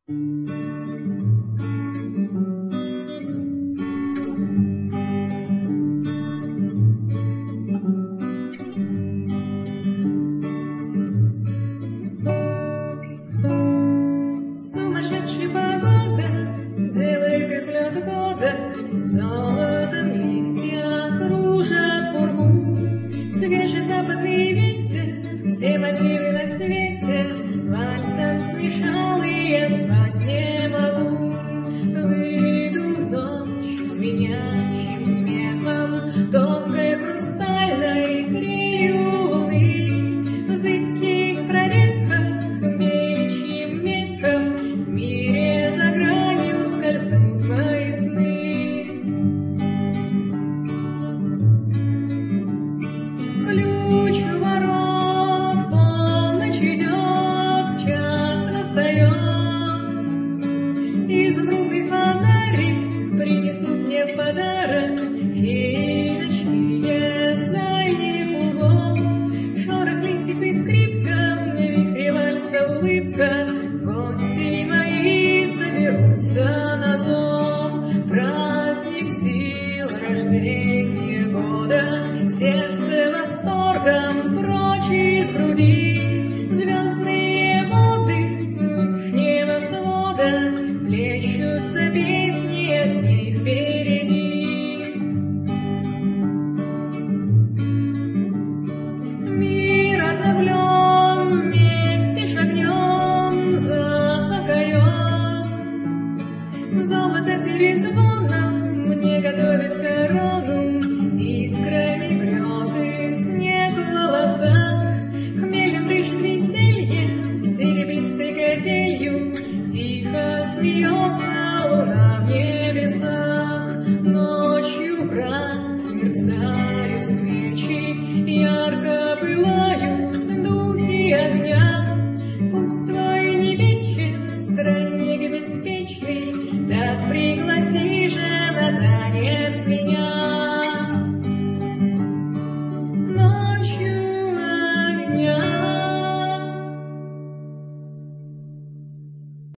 Сумасшедшая погода делает из лета года золотом листья кружат пургу. Свежий западный ветер все мотивы на свете вальсом смешал, и я спать не могу. Выйду в ночь звенящим смехом тонкой хрустальной трелью луны, в зыбких прорехах беличьим мехом в мире за гранью скользнут мои сны. Ключ у ворот, полночь идет, час настает. Изумрудный фонарик принесут мне в подарок феи ночные с дальних углов. Шорох листьев и скрипка, в вихре вальса улыбка, гости мои соберутся на зов. Праздник сил, рождение года, сердце восторгом прочь из груди. Звездные воды вышнего свода плещутся песни огней впереди. Мир обновлен, вместе шагнем за окоем. Золото перезвоном мне готовит корону, искрами грезы снег в волосах. Хмелем дышит веселье серебристой капелью, тихо смеется луна в небесах. Ночью, брат, мерцает